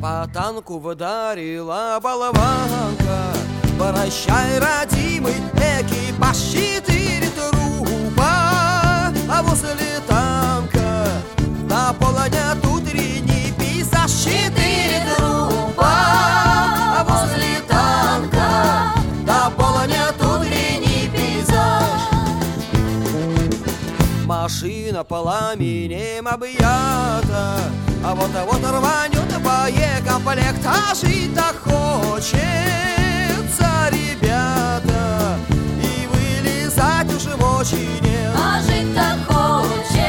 По танку выдарила болванка. Прощай, родимый экипаж, 4 трупа. А возле танка наполнят утренний пейзаж, 4 трупа. А возле танка наполнят утренний пейзаж. Машина пламенем объята, а вот рванет боекомплект. А жить-то хочется, ребята, и вылезать уже мочи нет. А жить-то хочется,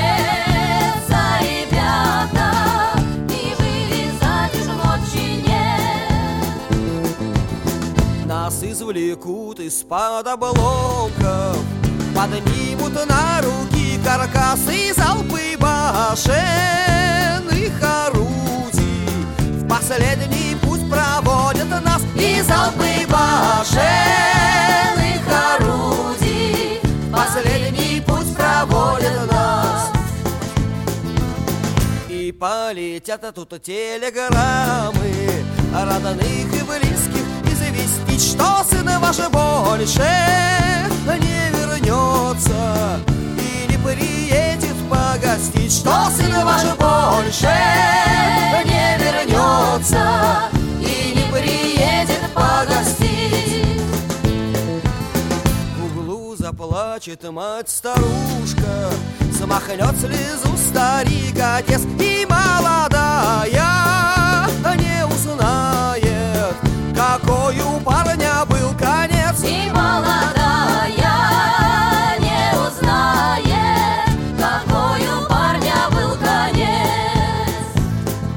ребята, и вылезать уже мочи нет. Нас извлекут из-под обломков, поднимут на руки каркасы, залпы башенных орудий. В последний путь проводят нас и залпы башенных орудий. В последний путь проводят нас. И полетят тут телеграммы родных и близких известить, что сын ваш больше не вернется и не приедет погостить, что сын ваш больше не вернется и не приедет погостить. В углу заплачет мать-старушка, смахнет слезу старик-отец, и молодая